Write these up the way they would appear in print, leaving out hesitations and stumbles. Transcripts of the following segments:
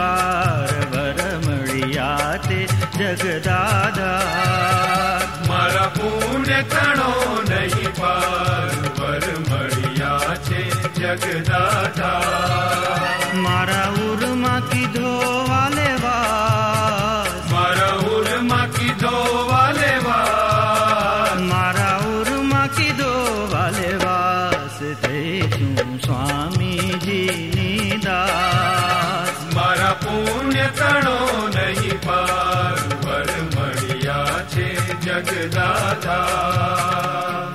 पार वर મળ્યા તે જગદાધાર. મારા પુણ્ય તણો નહીં પાર વર મળ્યા છે જગદાધાર. મારા ઉરમાં કીધો વાલે વાસ, મારા ઉરમાં કીધો વાલે વાસ, મારા ઉરમાં કીધો વાલે વાસ, થઈ છું સ્વામીજીની દાસ. મારા પુણ્ય તણો નહીં પાર વર મળ્યા છે જગદાધાર.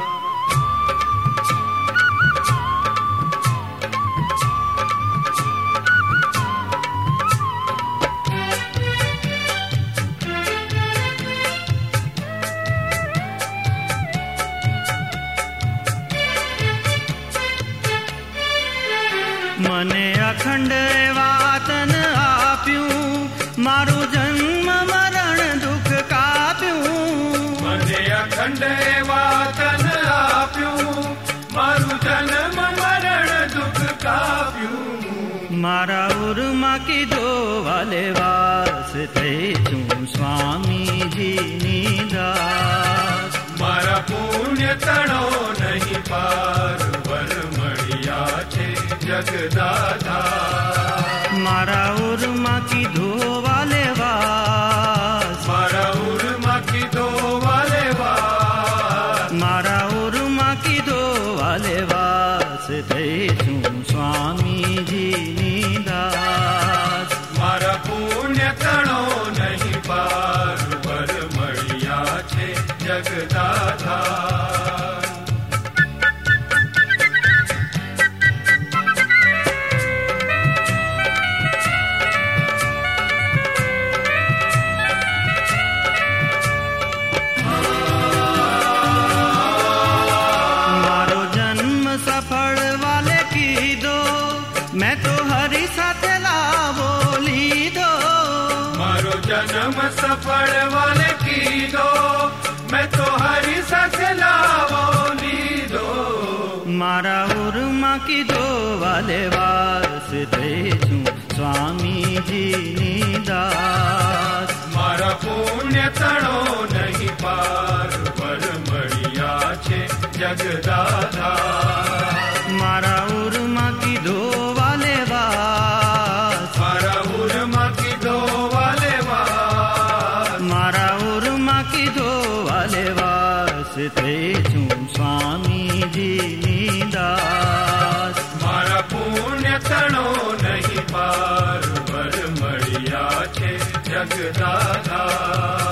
મને અખંડ વાતન આપ્યું, મારું જન્મ મરણ દુઃખ કાપ્યું. મને અખંડ વાતન આપ્યું, મારું જન્મ મરણ દુઃખ કાપ્યું. મારા ઉરમાં કીધો વાલે વાસ, થઈ છું સ્વામીજીની દાસ. મારા પુણ્ય તણો નહીં પાર વર મળ્યા છે જગદાધાર. મારા ઉરમાં કીધો વાલે વાસ, મારા ઉરમાં કીધો વાલે વાસ, મારા ઉરમાં કીધો વાલે વાસ, થઈ છું સ્વામીજીની દાસ. મારા પુણ્ય તણો નહીં પાર વર મળ્યા છે જગદાધાર. મારો જન્મ સફળ વાલે કીધો, મેં તો હરી સાથે લાવો લીધો. મારો જન્મ સફળ વાલે કીધો, મેં તો હરી સાથે લાવો લીધો. મારા ઉરમાં કીધો વાલે વાસ, થઈ છું સ્વામીજીની દાસ. મારા પુણ્ય તણો નહીં પાર વર મળ્યા છે જગદાધાર. મારા ઉરમાં કીધો વાલે વાસ, મારા ઉરમાં કીધો વાલે વાસ, મારા ઉરમાં કીધો વાલે વાસ, થઈ છું સ્વામીજીની દાસ. મારા પુણ્ય તણો નહીં પાર વર મળ્યા છે જગદાધાર.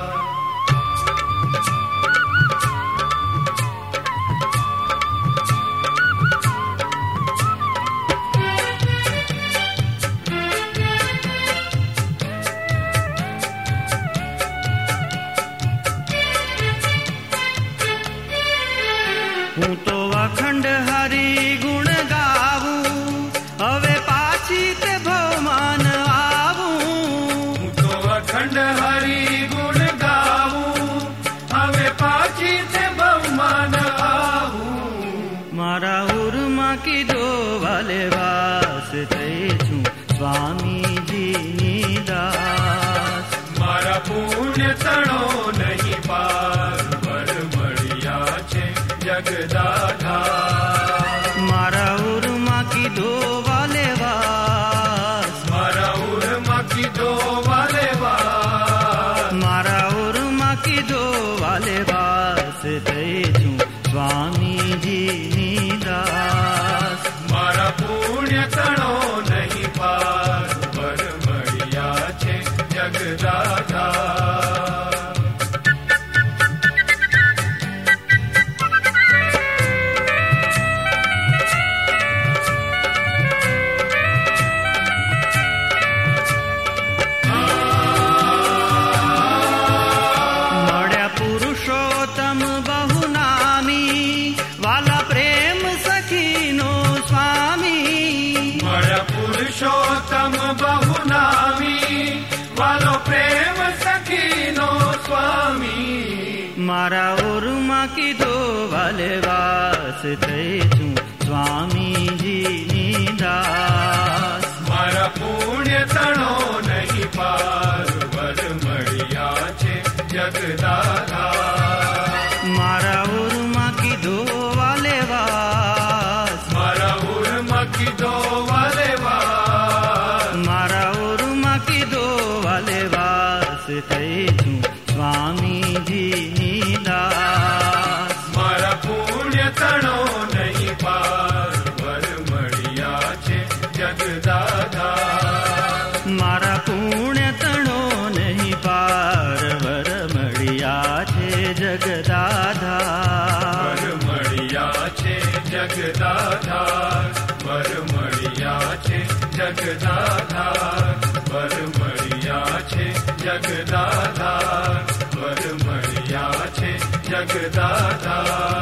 હું તો અખંડ હરી ગુણ ગાવું, હવે પાછી તે ભવમાન આવું. હું તો અખંડ હરી ગુણ ગાવું, હવે પાછી તે બહુમાન આવું. મારા ઉરમાં કીધો વાલે વાસ, થઈ છું સ્વામીજીની દાસ. મારા પુણ્ય તણો નહીં પાર વર મળ્યા છે જગદાધાર. મારા ઉરમાં કીધો વાલે વાસ, મારા ઉરમાં કીધો વાલે વાસ, મારા ઉરમાં કીધો વાલે વાસ, થઈ છું સ્વામીજીની દાસ. મારા પુણ્ય તણો નહીં પાર વર મળ્યા છે જગદાધાર. મળ્યા પુરુષોત્તમ બહુ નામી, વાલા પ્રેમ સખીનો સ્વામી. મળ્યા પુરુષોત્તમ બહુ નામી, વાલો પ્રેમ સખીનો સ્વામી. મારા ઉરમાં કીધો વાલે વાસ, થઈ છું સ્વામીજીની દાસ. મારા પુણ્ય તણો મારા પુણ્ય તણો નહીં પાર વર મળ્યા છે જગદાધાર વર મળ્યા છે જગદાધાર વર મળ્યા છે જગદાધાર વર મળ્યા છે જગદાધાર વર મળ્યા છે જગદાધાર